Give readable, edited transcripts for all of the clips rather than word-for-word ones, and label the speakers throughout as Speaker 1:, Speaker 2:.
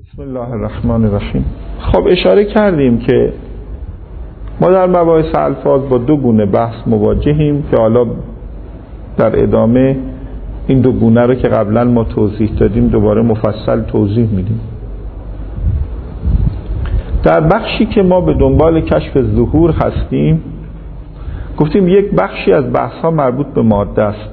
Speaker 1: بسم الله الرحمن الرحیم. خب اشاره کردیم که ما در مباحث الفاظ با دو گونه بحث مواجهیم که حالا در ادامه این دو گونه رو که قبلا ما توضیح دادیم دوباره مفصل توضیح میدیم. در بخشی که ما به دنبال کشف ظهور هستیم گفتیم یک بخشی از بحث ها مربوط به ماده است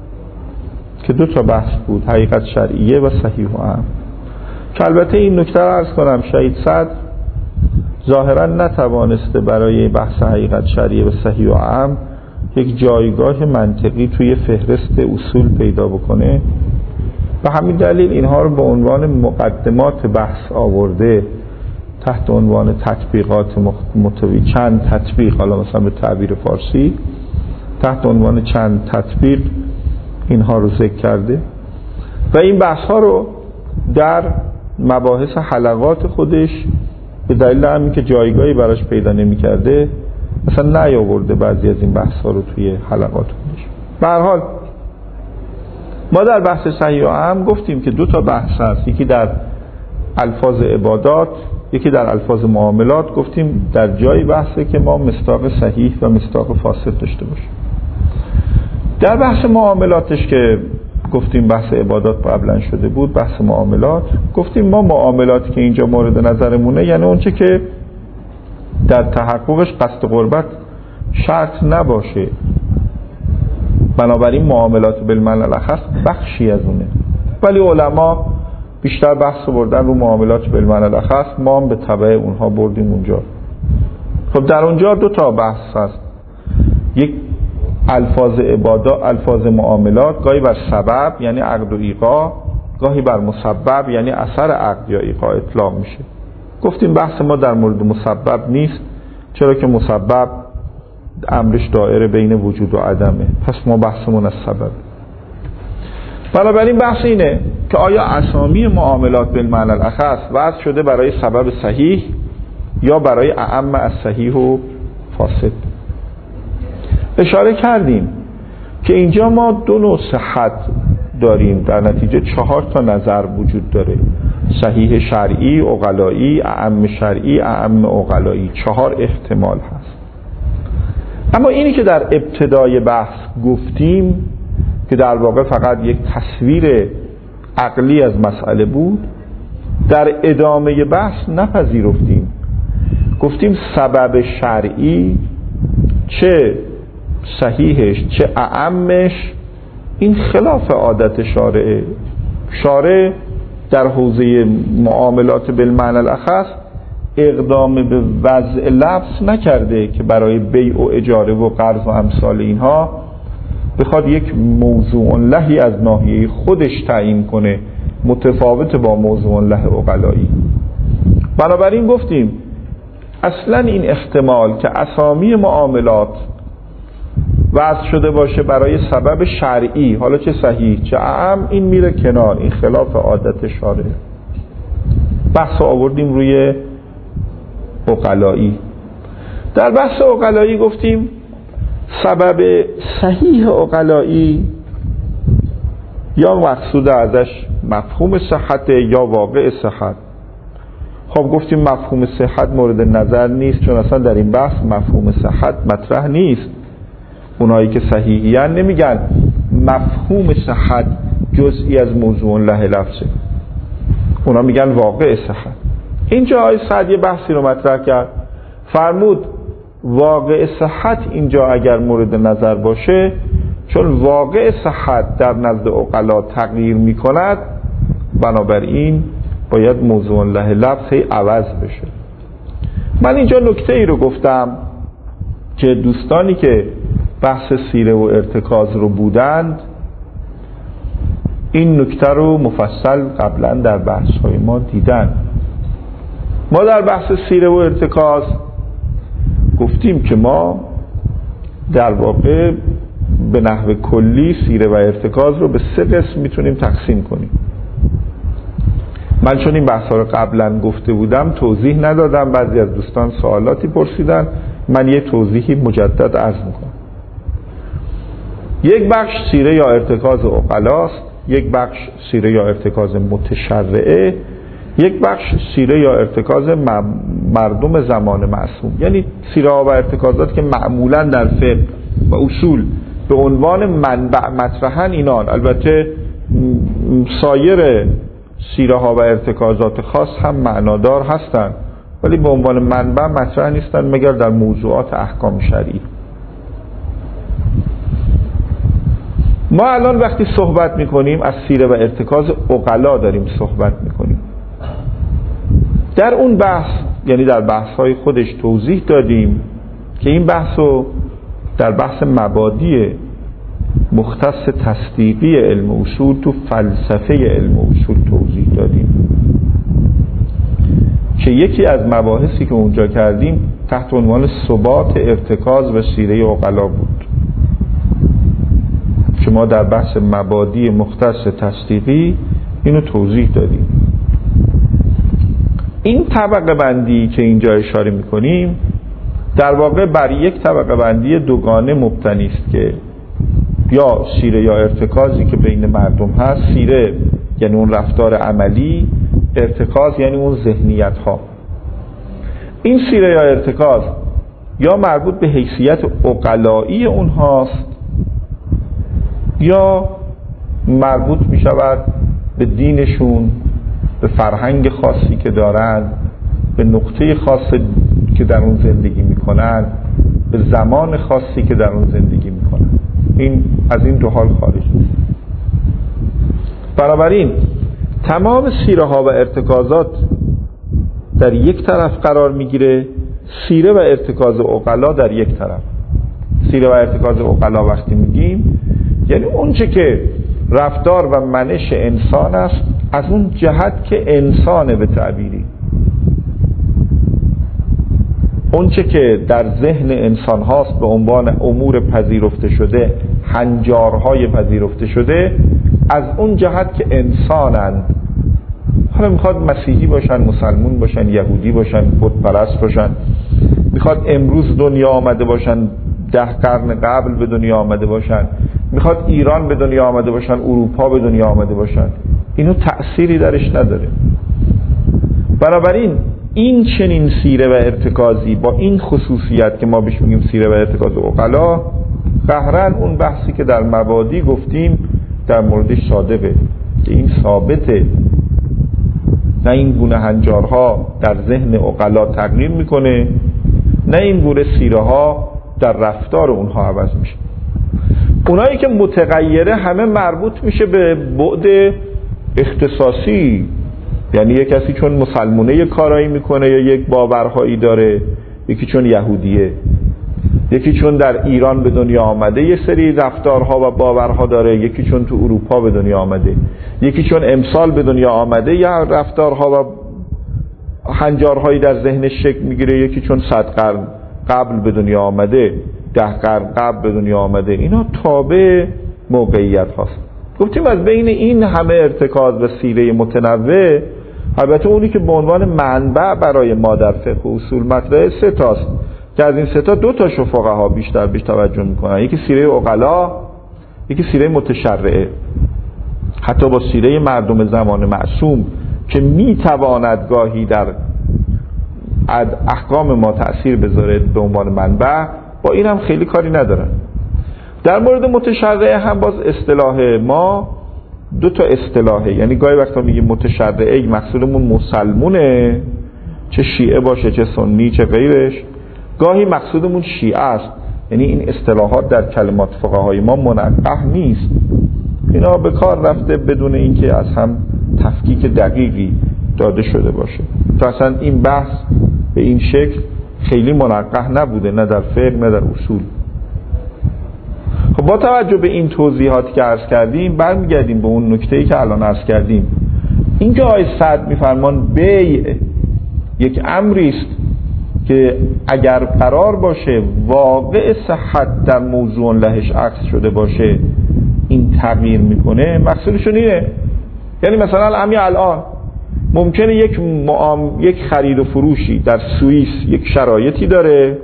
Speaker 1: که دو تا بحث بود، حقیقت شرعیه و صحیح و اعم. که البته این نکته رو عرض کنم شهید صدر ظاهرا نتوانسته برای بحث حقیقت شرعیه و صحیح و اعم یک جایگاه منطقی توی فهرست اصول پیدا بکنه، و همین دلیل اینها رو به عنوان مقدمات بحث آورده تحت عنوان تطبیقات متوی، چند تطبیق، حالا مثلا به تعبیر فارسی تحت عنوان چند تطبیق اینها رو ذکر کرده و این بحث ها رو در مباحث حلقات خودش به دلیل همین که جایگاهی براش پیدا نمی کرده مثلا نیاورده بعضی از این بحث ها رو توی حلقات خودش. به هر حال ما در بحث صحیح و اعم گفتیم که دو تا بحث هست، یکی در الفاظ عبادات، یکی در الفاظ معاملات. گفتیم در جای بحثه که ما مصداق صحیح و مصداق فاسد داشته باشیم. در بحث معاملاتش که گفتیم بحث عبادات قبلا شده بود، بحث معاملات گفتیم ما معاملاتی که اینجا مورد نظرمونه یعنی اونچه که در تحققش قصد قربت شرط نباشه، بنابراین معاملات بالمعنی الاخص بخشی از اونه، ولی علما بیشتر بحث بردن رو معاملات بالمعنی الاخص، ما هم به تبع اونها بردیم اونجا. خب در اونجا دو تا بحث هست، یک الفاظ عبادات، الفاظ معاملات گاهی بر سبب یعنی عقد و ایقاع، گاهی بر مسبب یعنی اثر عقد یا ایقاع اطلاق میشه. گفتیم بحث ما در مورد مسبب نیست، چرا که مسبب امرش دائره بین وجود و عدمه، پس ما بحثمون از سبب. بنابراین بحث اینه که آیا اسامی معاملات بالمعنی الاخص وضع شده برای سبب صحیح یا برای اعم از صحیح و فاسد. اشاره کردیم که اینجا ما دو نوع صحت داریم، در نتیجه 4 تا نظر وجود داره، صحیح شرعی، عقلایی، اعم شرعی، اعم عقلایی، 4 احتمال هست. اما اینی که در ابتدای بحث گفتیم که در واقع فقط یک تصویر عقلی از مسئله بود، در ادامه بحث نپذیرفتیم، گفتیم سبب شرعی چه صحیحش چه اعمش این خلاف عادت شارعه. شارع در حوزه معاملات بالمعنی الاخص اقدام به وضع لفظ نکرده که برای بیع و اجاره و قرض و امثال اینها بخواد یک موضوع لهی از ناحیه خودش تعیین کنه متفاوت با موضوع له عقلایی. بنابراین گفتیم اصلا این احتمال که اسامی معاملات وضع شده باشه برای سبب شرعی، حالا چه صحیح چه اعم، این میره کنار، این خلاف عادت شارع. بحث آوردیم روی عقلایی. در بحث عقلایی گفتیم سبب صحیح عقلایی یا مقصود ازش مفهوم صحت یا واقع صحت. خب گفتیم مفهوم صحت مورد نظر نیست، چون اصلا در این بحث مفهوم صحت مطرح نیست. اونایی که صحیحیان نمیگن مفهوم صحت جزئی از موضوع له لفظه، اونا میگن واقع صحت. اینجا آقای سعدی یه بحثی رو مطرح کرد، فرمود واقع صحت اینجا اگر مورد نظر باشه، چون واقع صحت در نزد عقلا تغییر میکند، بنابراین باید موضوع له لفظ عوض بشه. من اینجا نکته ای رو گفتم که دوستانی که بحث سیره و ارتکاز رو بودند این نکته رو مفصل قبلا در بحث های ما دیدن. ما در بحث سیره و ارتکاز گفتیم که ما در واقع به نحو کلی سیره و ارتکاز رو به 3 قسم میتونیم تقسیم کنیم. من چون این بحث ها رو قبلا گفته بودم توضیح ندادم، بعضی از دوستان سوالاتی پرسیدن، من یه توضیحی مجدد عرض میکنم. یک بخش سیره یا ارتکاز عقلاست، یک بخش سیره یا ارتکاز متشرعه، یک بخش سیره یا ارتکاز مردم زمان معصوم، یعنی سیره ها و ارتکازات که معمولا در فقه و اصول به عنوان منبع مطرحن اینان. البته سایر سیره ها و ارتکازات خاص هم معنادار هستند ولی به عنوان منبع مطرح نیستن مگر در موضوعات احکام شرعی. ما الان وقتی صحبت میکنیم از سیره و ارتکاز عقلا داریم صحبت میکنیم. در اون بحث، یعنی در بحث‌های خودش توضیح دادیم که این بحثو در بحث مبادی مختص تصدیقی علم اصول تو فلسفه علم اصول توضیح دادیم که یکی از مباحثی که اونجا کردیم تحت عنوان ثبات ارتکاز و سیره عقلا بود که ما در بحث مبادی مختص تصدیقی اینو توضیح دادیم. این طبقه بندی که اینجا اشاره میکنیم در واقع بر یک طبقه بندی دوگانه مبتنی است که یا سیره یا ارتکازی که بین مردم هست. سیره یعنی اون رفتار عملی، ارتکاز یعنی اون ذهنیت ها. این سیره یا ارتکاز یا مربوط به حیثیت عقلایی اونهاست یا مربوط می شود به دینشون، به فرهنگ خاصی که دارن، به نقطه خاصی که در اون زندگی میکنن، به زمان خاصی که در اون زندگی میکنن. این از این دو حال خارج نیست. بنابراین تمام سیره ها و ارتکازات در یک طرف قرار میگیره، سیره و ارتکاز عقلا در یک طرف. سیره و ارتکاز عقلا وقتی میگیم یعنی اون چه که رفتار و منش انسان است از اون جهت که انسانه، به تعبیری اون چه که در ذهن انسان هاست به عنوان امور پذیرفته شده، هنجارهای پذیرفته شده، از اون جهت که انسانند. حالا میخواد مسیحی باشن، مسلمون باشن، یهودی باشن، بت پرست باشن، میخواد امروز دنیا آمده باشن، 10 قرن قبل به دنیا آمده باشن، میخواد ایران به دنیا آمده باشن، اروپا به دنیا آمده باشن، اینو تأثیری درش نداره. بنابراین این چنین سیره و ارتکازی با این خصوصیت که ما بهش میگیم سیره و ارتکاز عقلا، قهرن اون بحثی که در مبادی گفتیم در موردش صادقه که این ثابته، نه این گونه هنجارها در ذهن عقلا تغییر میکنه، نه این گونه سیره ها در رفتار اونها عوض میشه. اونایی که متغیره همه مربوط میشه به بعد اختصاصی، یعنی یک کسی چون مسلمونه یک کارایی میکنه یا یک باورهایی داره، یکی چون یهودیه، یکی چون در ایران به دنیا آمده یه سری رفتارها و باورها داره، یکی چون تو اروپا به دنیا آمده، یکی چون امسال به دنیا آمده یا رفتارها و هنجارهایی در ذهنش شکل میگیره، یکی چون 100 قرن قبل به دنیا آمده، 10 قرن قبل به دنیا آمده. اینا تابع موقعیت هاست. گفتیم از بین این همه ارتکاز و سیره متنوع، البته اونی که به عنوان منبع برای ما در فقه و اصول مطرحه 3 تاست که از این 3 تا 2 تاشو فقها بیشتر بهش توجه میکنن. یکی سیره عقلا، یکی سیره متشرعه. حتی با سیره مردم زمان معصوم که میتواند گاهی در احکام ما تأثیر بذاره به عنوان منبع، با این هم خیلی کاری ندارن. در مورد متشرعه هم باز اصطلاح ما 2 تا اصطلاحه، یعنی گاهی وقتا میگیم متشرعه مقصودمون مسلمونه، چه شیعه باشه چه سنی چه غیرش، گاهی مقصودمون شیعه است. یعنی این اصطلاحات در کلمات فقهای ما منقح نیست، اینا به کار رفته بدون اینکه از هم تفکیک دقیقی داده شده باشه. تا اصلا این بحث به این شکل خیلی منقح نبوده، نه در فقه نه در اصول. خب با توجه به این توضیحاتی که عرض کردیم برمیگردیم به اون نکته‌ای که الان عرض کردیم. این که آیه 100 میفرمان بیع یک امری است که اگر قرار باشه واقع صحت در موضوع لهش عکس شده باشه این تغییر میکنه، مقصودشون اینه. یعنی مثلا همین الان ممکنه یک خرید و فروشی در سوئیس یک شرایطی داره،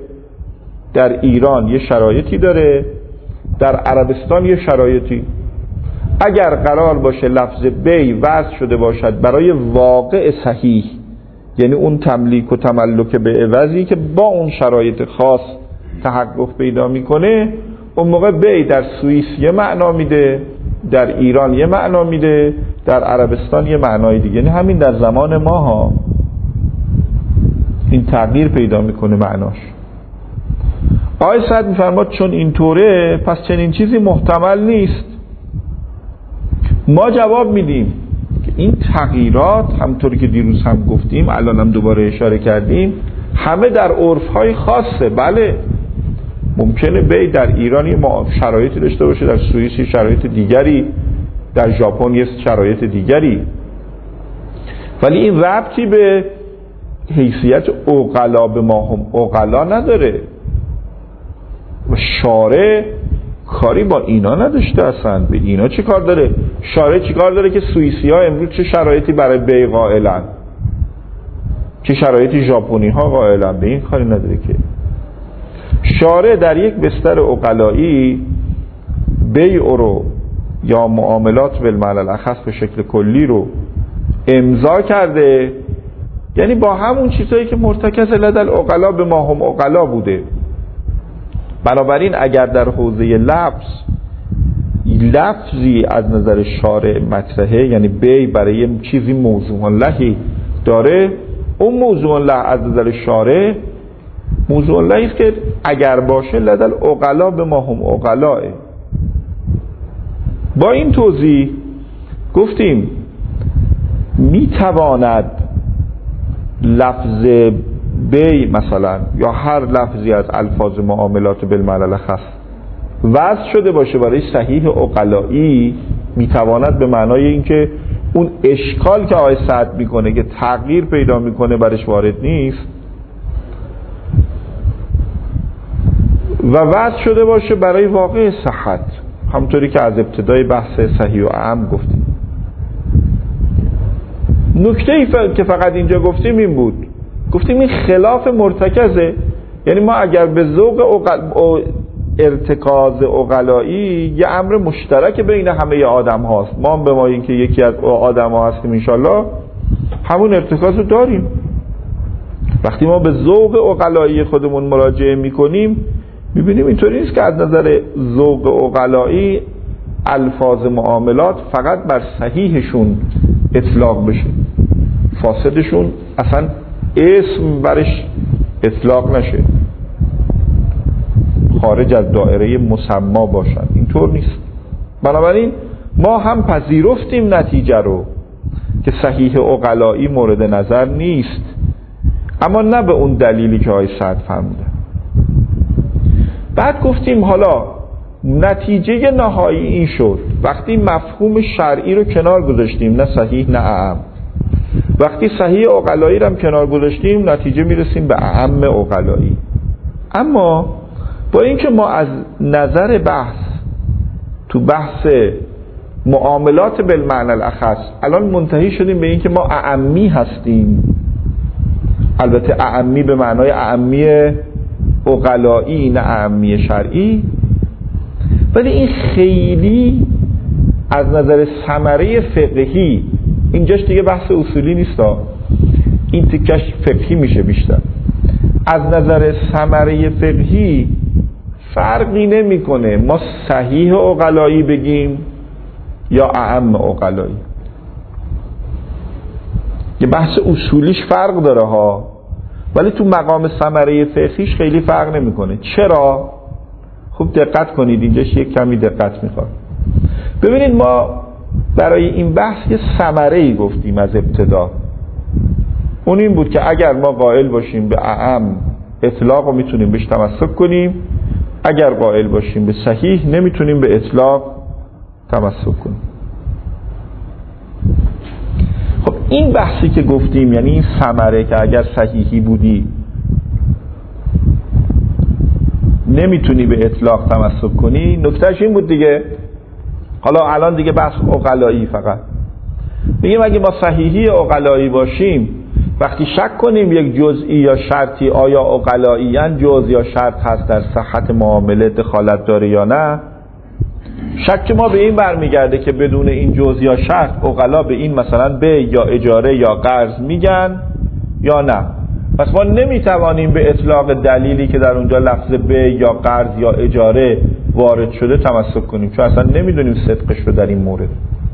Speaker 1: در ایران یک شرایطی داره، در عربستان یک شرایطی. اگر قرار باشه لفظ بی وضع شده باشد برای واقع صحیح، یعنی اون تملیک و تملک به عوضی که با اون شرایط خاص تحقق پیدا میکنه، اون موقع بی در سوئیس یه معنا میده، در ایران یه معنا میده، در عربستان یه معنای دیگه. یعنی همین در زمان ما ها این تغییر پیدا میکنه معناش. آقای سعد میفرماد چون اینطوره پس چنین چیزی محتمل نیست. ما جواب میدیم که این تغییرات همطوری که دیروز هم گفتیم، الان هم دوباره اشاره کردیم، همه در عرف‌های خاصه. بله ممکنه بی در ایرانی شرایطی داشته باشه، در سوئیس شرایط دیگری، در ژاپن یه شرایط دیگری، ولی این ربطی به حیثیت عقلا به ما هم عقلا نداره و شارع کاری با اینا نداشته. اصلا به اینا چه کار داره؟ شارع چه کار داره که سوئیسی ها امروز چه شرایطی برای بی قائلن، چه شرایطی ژاپنی ها قائلن؟ به این کاری نداره که شارع در یک بستر عقلایی بیع رو یا معاملات بالمعنی الاخص به شکل کلی رو امضا کرده، یعنی با همون چیزایی که مرتکز لدى العقلا به ما هم عقلا بوده. بنابراین اگر در حوزه لفظی از نظر شارع مطرحه، یعنی بی برای چیزی موضوع لهی داره، اون موضوع له از نظر شارع موضوع لهی است که اگر باشه لدى العقلا به ما هم عقلاه. با این توضیح گفتیم میتواند لفظ بی مثلا یا هر لفظی از الفاظ معاملات بالمعنی الاخص وضع شده باشه برای صحیح عقلایی، میتواند به معنای اینکه اون اشکال که آقای سعد میکنه که تغییر پیدا میکنه برش وارد نیست و وضع شده باشه برای واقع صحت، همطوری که از ابتدای بحث صحیح و اعم گفتیم. نکته‌ای که فقط اینجا گفتیم این بود، گفتیم این خلاف مرتکزه. یعنی ما اگر به ذوق ارتکاز عقلایی یه امر مشترک بین همه آدم هاست، ما هم به ما این که یکی از آدم ها هستیم انشالله همون ارتکاز رو داریم. وقتی ما به ذوق عقلایی خودمون مراجعه میکنیم میبینیم اینطوری نیست که از نظر ذوق عقلایی الفاظ معاملات فقط بر صحیحشون اطلاق بشه، فاسدشون اصلا اسم برش اطلاق نشه، خارج از دایره مسما باشن. اینطور نیست. بنابراین ما هم پذیرفتیم نتیجه رو که صحیح عقلایی مورد نظر نیست، اما نه به اون دلیلی که آقای سعد فرموده. بعد گفتیم حالا نتیجه نهایی این شد وقتی مفهوم شرعی رو کنار گذاشتیم، نه صحیح نه اعم، وقتی صحیح عقلایی رو هم کنار گذاشتیم نتیجه میرسیم به اعم عقلایی. اما با اینکه ما از نظر بحث تو بحث معاملات بالمعنی الاخص الان منتهی شدیم به اینکه ما اعمی هستیم، البته اعمی به معنای اعمی عقلایی نه اعمی شرعی، ولی این خیلی از نظر ثمره فقهی اینجاش دیگه بحث اصولی نیست، این تکش فقهی میشه بیشتر. از نظر ثمره فقهی فرقی نمیکنه ما صحیح عقلایی بگیم یا اعم عقلایی. یه بحث اصولیش فرق داره ها، ولی تو مقام ثمره فقهیش خیلی فرق نمیکنه. چرا؟ خوب دقت کنید، اینجاش یک کمی دقت میخواد. ببینید ما برای این بحث یه ثمره‌ای گفتیم از ابتدا، اون این بود که اگر ما قائل باشیم به اعم اطلاق رو میتونیم بهش تمسک کنیم، اگر قائل باشیم به صحیح نمیتونیم به اطلاق تمسک کنیم. خب این بحثی که گفتیم، یعنی این ثمره که اگر صحیحی بودی نمیتونی به اطلاق تمسک کنی، نکتهش این بود دیگه. حالا الان دیگه بحث عقلایی فقط میگیم اگه ما صحیحی عقلایی باشیم، وقتی شک کنیم یک جزئی یا شرطی آیا عقلاییاً جزء یا شرط هست در صحت معامله دخالت داره یا نه، شک ما به این برمیگرده که بدون این جزء یا شرط عقلا به این مثلا بیع یا اجاره یا قرض میگن یا نه. پس ما نمیتوانیم به اطلاق دلیلی که در اونجا لفظ بیع یا قرض یا اجاره وارد شده تمسک کنیم، چون اصلا نمیدونیم صدقش رو در این مورد.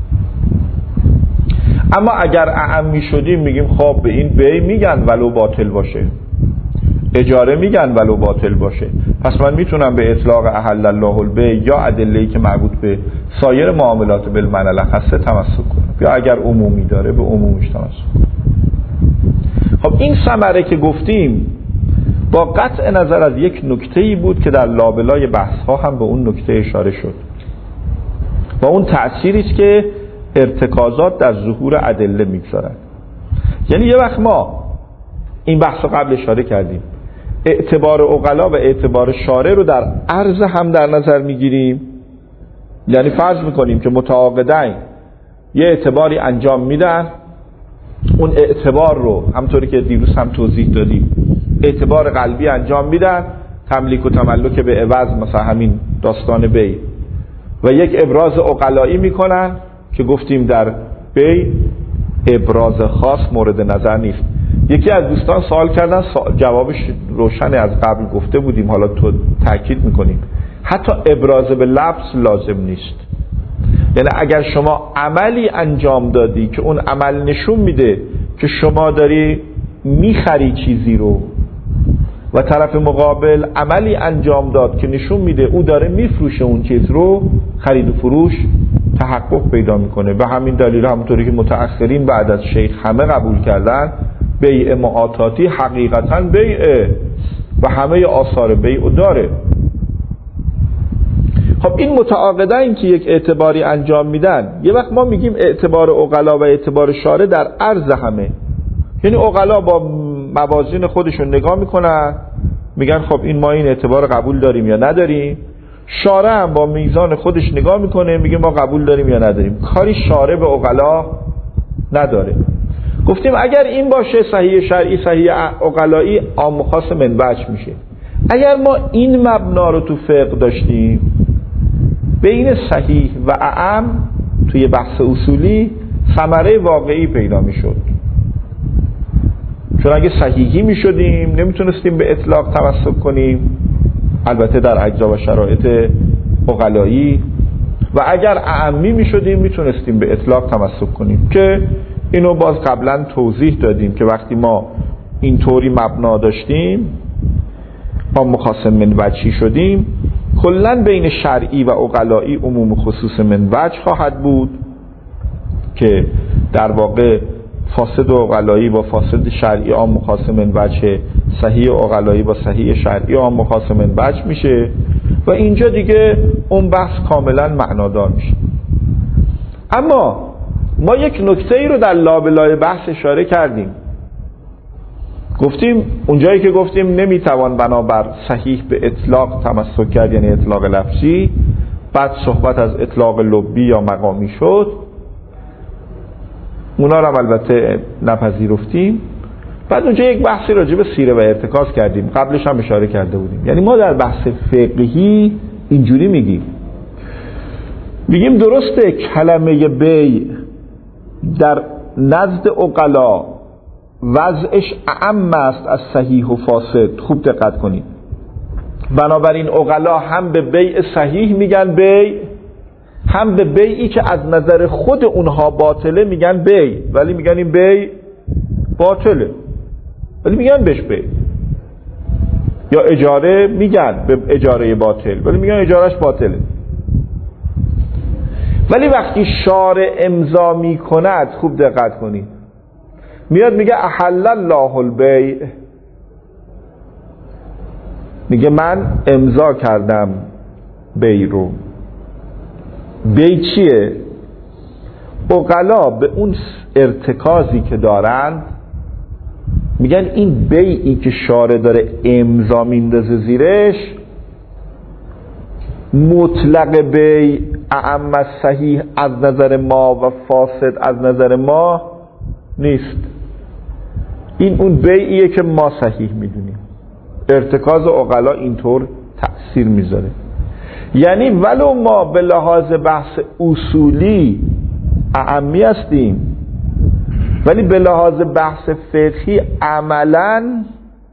Speaker 1: اما اگر اعم میشدیم میگیم خب به این بیع میگن ولو باطل باشه، اجاره میگن ولو باطل باشه، پس من میتونم به اطلاق احل الله البیع یا ادله‌ای که مربوط به سایر معاملات بالمعنی الاخص تمسک کنم، یا اگر عمومی داره به عمومش تمسک کنم. خب این ثمره که گفتیم با قطع نظر از یک نکته‌ای بود که در لابلای بحث‌ها هم به اون نکته اشاره شد و اون تأثیری است که ارتکازات در ظهور ادله میگذارند. یعنی یه وقت ما این بحث رو قبل اشاره کردیم، اعتبار عقلا و اعتبار شارع رو در عرض هم در نظر میگیریم. یعنی فرض میکنیم که متعاقدین یه اعتباری انجام میدن، اون اعتبار رو همطوری که دیروز هم توضیح دادیم اعتبار قلبی انجام میدن، تملیک و تملک به عوض، مثلا همین داستان بیع، و یک ابراز عقلایی میکنن که گفتیم در بیع ابراز خاص مورد نظر نیست. یکی از دوستان سوال کردن، جوابش روشن از قبل گفته بودیم، حالا تو تاکید میکنیم، حتی ابراز به لفظ لازم نیست. یعنی اگر شما عملی انجام دادی که اون عمل نشون میده که شما داری میخری چیزی رو و طرف مقابل عملی انجام داد که نشون میده او داره میفروشه اون چیز رو، خرید و فروش تحقق پیدا میکنه. به همین دلیل همونطوری که متأخرین بعد از شیخ همه قبول کردن بیع معاطاتی حقیقتا بیعه و همه آثار بیع داره. خب این متعاقدین که یک اعتباری انجام میدن، یه وقت ما میگیم اعتبار عقلا و اعتبار شارع در عرض همه، یعنی عقلا با موازین خودشون نگاه میکنن میگن خب این ما این اعتبار قبول داریم یا نداریم، شارع هم با میزان خودش نگاه میکنه میگه ما قبول داریم یا نداریم، کاری شارع به عقلا نداره. گفتیم اگر این باشه صحیح شرعی صحیح عقلایی عام خاص منبعش میشه. اگر ما این مبنا رو تو فقه داشتیم بین صحیح و اعم توی بحث اصولی ثمره واقعی پیدا میشد، چون اگه صحیحی میشدیم نمیتونستیم به اطلاق تمسک کنیم، البته در اجزا و شرایط عقلایی، و اگر اعمی میشدیم میتونستیم به اطلاق تمسک کنیم، که اینو باز قبلا توضیح دادیم که وقتی ما اینطوری مبنا داشتیم با مخاصم من وجهی شدیم، کلن بین شرعی و عقلایی عموم خصوص من وجه خواهد بود که در واقع فاسد عقلایی با فاسد شرعی عام مخاصم من وجه، صحیح عقلایی با صحیح شرعی عام مخاصم من وجه میشه و اینجا دیگه اون بحث کاملا معنادار میشه. اما ما یک نکته ای رو در لابلای بحث اشاره کردیم، گفتیم اونجایی که گفتیم نمیتوان بنابر صحیح به اطلاق تمسک کرد، یعنی اطلاق لفظی، بعد صحبت از اطلاق لبی یا مقامی شد، اونا رو هم البته نپذیرفتیم. بعد اونجا یک بحثی راجع به سیره و ارتکاز کردیم، قبلش هم اشاره کرده بودیم. یعنی ما در بحث فقهی اینجوری میگیم درسته کلمه بیع در نزد عقلا وضعش اعم است از صحیح و فاسد. خوب دقت کنید، بنابراین عقلا هم به بیع صحیح میگن بیع، هم به بیعی که از نظر خود اونها باطله میگن بیع، ولی میگن این بیع باطله ولی میگن بهش بیع. یا اجاره میگن به اجاره باطل ولی میگن اجارهش باطله. ولی وقتی شارع امضا میکند، خوب دقت کنید، میاد میگه احل الله البیع، میگه من امضا کردم بیع رو. بیع چیه؟ عقلا به اون ارتکازی که دارند میگن این بیعی که شارع داره امضا میندازه زیرش مطلق بیع اعم از صحیح از نظر ما و فاسد از نظر ما نیست. این اون بیعیه که ما صحیح میدونیم. ارتکاز عقلا اینطور تأثیر میذاره. یعنی ولو ما به لحاظ بحث اصولی اعمی هستیم، ولی به لحاظ بحث فقهی عملاً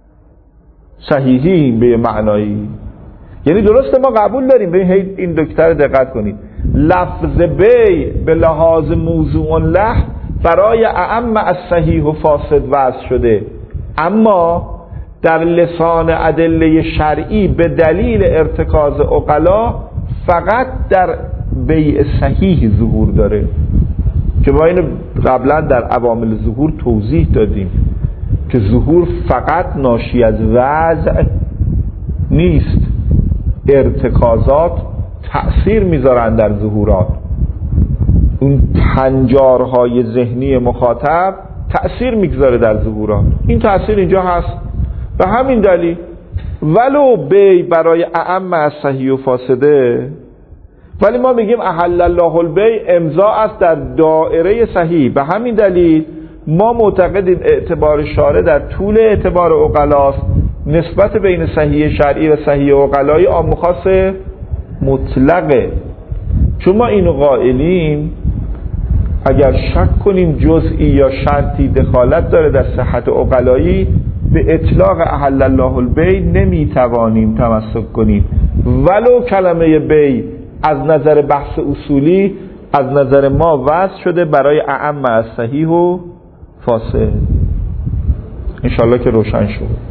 Speaker 1: صحیحی به معنایی. یعنی درسته ما قبول داریم، ببین این دکتر دقت کنید، لفظ بی به لحاظ موضوع له برای اعم از صحیح و فاسد وضع شده، اما در لسان ادله شرعی به دلیل ارتکاز عقلا فقط در بیع صحیح ظهور داره که ما اینو قبلا در عوامل ظهور توضیح دادیم که ظهور فقط ناشی از وضع نیست، ارتکازات تأثیر میذارن در ظهورات. اون هنجارهای ذهنی مخاطب تأثیر میگذاره در ظهورات، این تأثیر اینجا هست. به همین دلیل ولو بی برای اعم از صحیح و فاسده، ولی ما میگیم احل الله البی امضا است در دائره صحیح. به همین دلیل ما معتقدیم اعتبار شارع در طول اعتبار عقلاست، نسبت بین صحیح شرعی و صحیح عقلایی عام خاص مطلقه. چون ما اینو قائلیم اگر شک کنیم جزئی یا شرطی دخالت داره در صحت عقلایی، به اطلاق احل الله البی نمیتوانیم تمسک کنیم، ولو کلمه بی از نظر بحث اصولی از نظر ما وضع شده برای اعم از صحیح و فاسد. انشالله که روشن شد.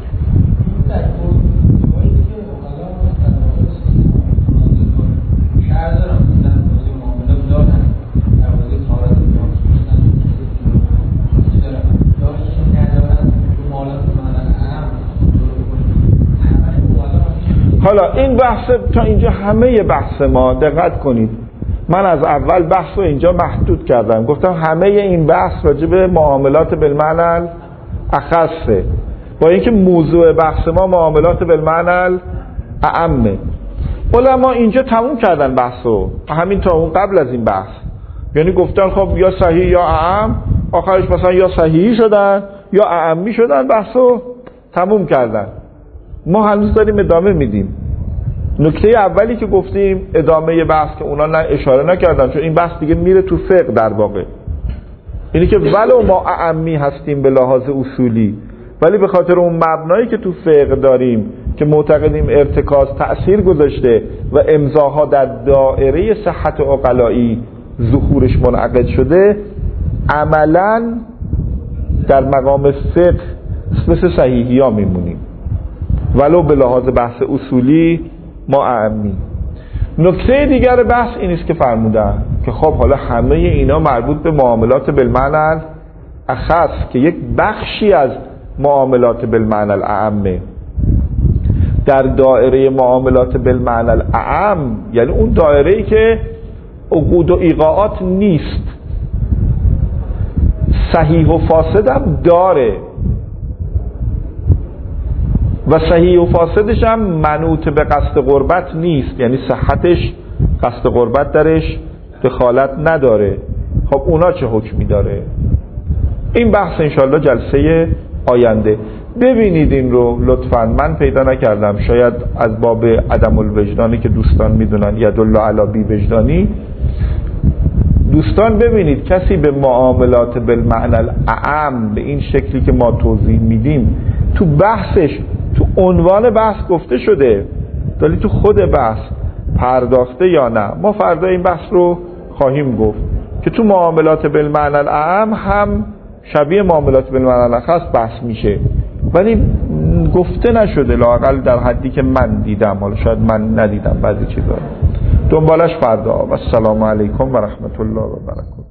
Speaker 1: حالا این بحث تا اینجا همه بحث ما، دقت کنید من از اول بحث رو اینجا محدود کردم، گفتم همه این بحث راجع به معاملات بالمعنى اخصه، با اینکه موضوع بحث ما معاملات بالمعنى اعمه. علما اینجا تموم کردن بحث رو، همین تا اون قبل از این بحث، یعنی گفتن خب یا صحیح یا اعم، آخرش مثلا یا صحیحی شدن یا اعمی شدن، بحث رو تموم کردن. ما هنوز داریم ادامه میدیم. نکته اولی که گفتیم ادامه بحث که اونا نه اشاره نکردن، چون این بحث دیگه میره تو فقه در واقع، اینی که ولو ما اعمی هستیم به لحاظ اصولی، ولی به خاطر اون مبنایی که تو فقه داریم که معتقدیم ارتکاز تأثیر گذاشته و امضاها در دائره صحت عقلایی ظهورش منعقد شده، عملاً در مقام فقه مثل صحیحی ها میمونیم، ولو به لحاظ بحث اصولی ما اعمی. نکته دیگر بحث این است که فرمودن که خب حالا همه اینا مربوط به معاملات بالمعنى اخص که یک بخشی از معاملات بالمعنى الاعمه. در دائره معاملات بالمعنى الاعم یعنی اون دائره‌ای که عقود و ایقاعات نیست، صحیح و فاسد هم داره و صحیح و فاسدش هم منوط به قصد قربت نیست، یعنی صحتش قصد قربت درش دخالت نداره. خب اونا چه حکمی داره؟ این بحث انشالله جلسه آینده ببینید این رو لطفاً. من پیدا نکردم، شاید از باب عدم الوجدانی که دوستان میدونن یدالله علی بی وجدانی، دوستان ببینید کسی به معاملات بالمعنى الاعم به این شکلی که ما توضیح میدیم تو بحثش، تو عنوان بحث گفته شده، ولی تو خود بحث پرداخته یا نه؟ ما فردا این بحث رو خواهیم گفت که تو معاملات بالمعنى الاعم هم شبیه معاملات بالمعنى الاخص بحث میشه، ولی گفته نشده، لااقل در حدی که من دیدم، حالا شاید من ندیدم بعضی چیزا. دنبالش فردا. و السلام علیکم و رحمت الله و برکاته.